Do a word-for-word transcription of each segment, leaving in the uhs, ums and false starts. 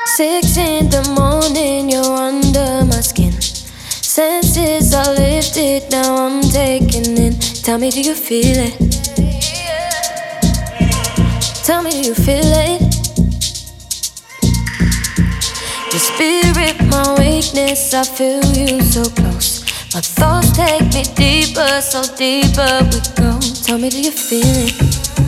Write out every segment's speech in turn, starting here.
Six in the morning, you're under my skin. Senses are lifted, now I'm taking in. Tell me, do you feel it? Tell me, do you feel it? Your spirit, my weakness, I feel you so close. My thoughts take me deeper, so deeper we go. Tell me, do you feel it?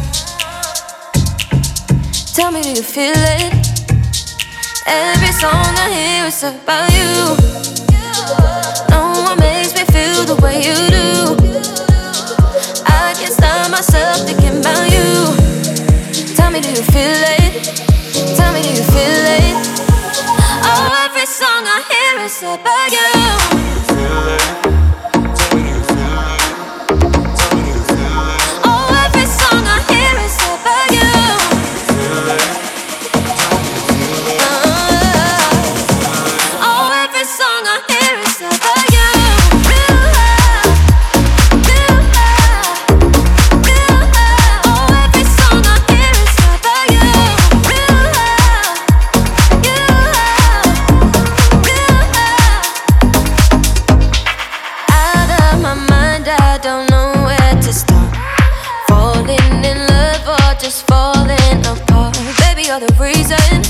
Tell me, do you feel it? Every song I hear is about you. No one makes me feel the way you do. I can't stop myself thinking about you. Tell me, do you feel it? Tell me, do you feel it? Oh, every song I hear is about you. Feel it. Tell me, do you feel it? Tell me, do you feel it? Oh, every song I hear is about you. Feel it. I don't know where to start. Falling in love or just falling apart. Baby, you're the reason.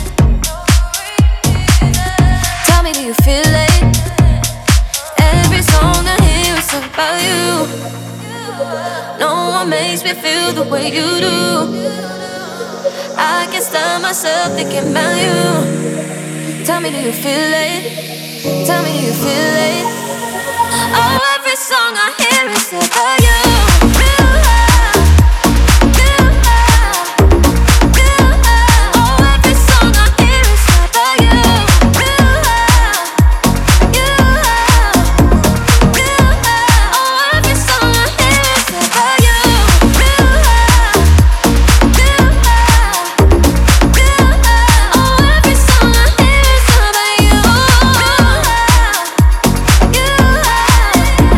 Tell me, do you feel it? Every song I hear is about you. No one makes me feel the way you do. I can't stop myself thinking about you. Tell me, do you feel it? Tell me, do you feel it? Oh, every song I hear is about you. Real love, real love, real love. Oh, every song I hear is about you. Real love, real love, real love. Oh, every song I hear is about you. Real love, real love, real love. Oh, every song I hear is about you. Real love, you love.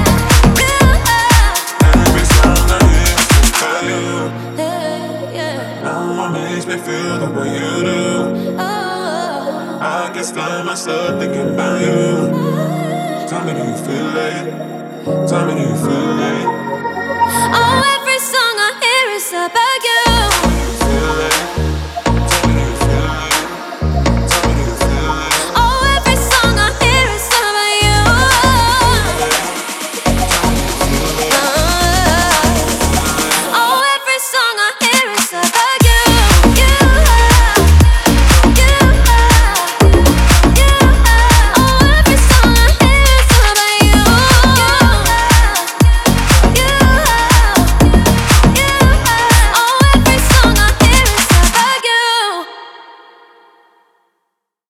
Me feel the way you do. Oh, I can't stop myself thinking about you. Tell me, do you feel it? Tell me, do you feel it? oh, every song I hear is about you.